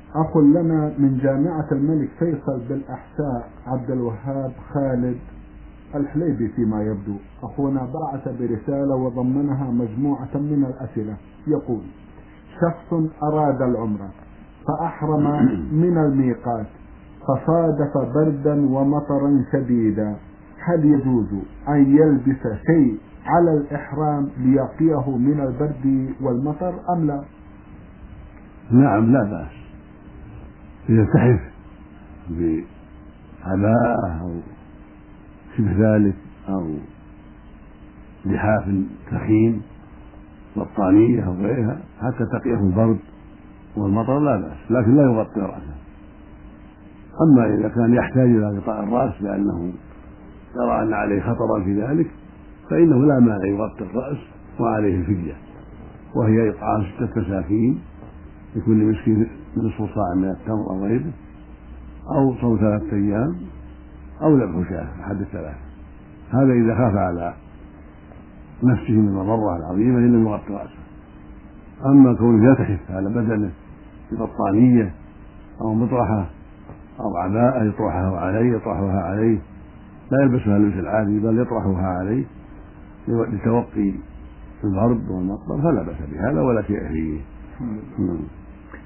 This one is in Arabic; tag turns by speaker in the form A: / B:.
A: أخ لنا من جامعة الملك فيصل بالأحساء عبد الوهاب خالد الحليبي فيما يبدو، أخونا بعث برسالة وضمنها مجموعة من الأسئلة. يقول: شخص أراد العمرة فأحرم من الميقات فصادف بردا ومطرا شديدا، هل يجوز أن يلبس شيء على الإحرام ليقيه من البرد والمطر أم لا؟
B: نعم، لا بأس يلتحف بعباءة أو شبه ذلك أو لحاف ثخين بطانية أو غيرها حتى تقيه البرد والمطر لا بأس، لكن لا يغطي رأسه. أما إذا كان يحتاج إلى غطاء الرأس لأنه يرى أن عليه خطرا في ذلك فإنه لا مانع يغطي الرأس وعليه الفدية، وهي إطعام 6 مساكين لكل مسكين نصف صاع من التمر أو غيره، أو صوم 3 أيام، أو ذبح شاة أحد الثلاثة. هذا إذا خاف على نفسه من المضرة العظيمة إن لم يغطي رأسه. أما كونه يلتحف على بدنه ببطانية أو مطرحة أو عباءة يطرحها عليه لا يلبسها اللبس العادي بل يطرحها عليه لتوقي البرد والمطر فلا بأس بهذا ولا شيء فيه.